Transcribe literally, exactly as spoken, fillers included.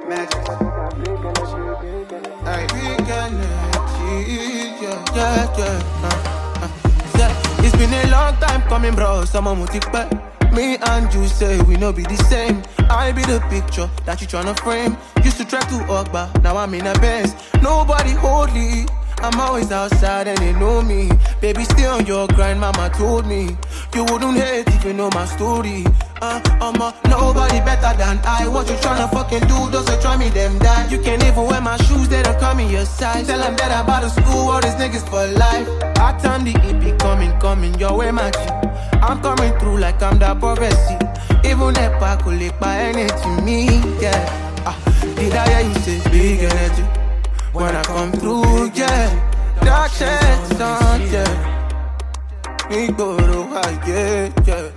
Magic. Ay, big energy, yeah, yeah, yeah. Uh, uh, yeah. It's been a long time coming, bro. Someone will take back. Me and you say we no be the same. I be the picture that you tryna frame. Used to try to hug, but now I'm in a Benz. Nobody holy. I'm always outside and they know me. Baby, stay on your grind, mama told me. You wouldn't hate if you know my story. Uh, um, uh, nobody better than I. What you tryna fucking do, those who try me, them die. You can't even wear my shoes, they don't come in your size. Tell them that I'm about to school, all these niggas for life. I turn the E P coming, coming your way, my G. I'm coming through like I'm the prophecy. Even if I could lick my energy, me, yeah. Uh, did I hear you say big energy? When I come through, yeah. Dark shades on, yeah. Me go to high, yeah, yeah.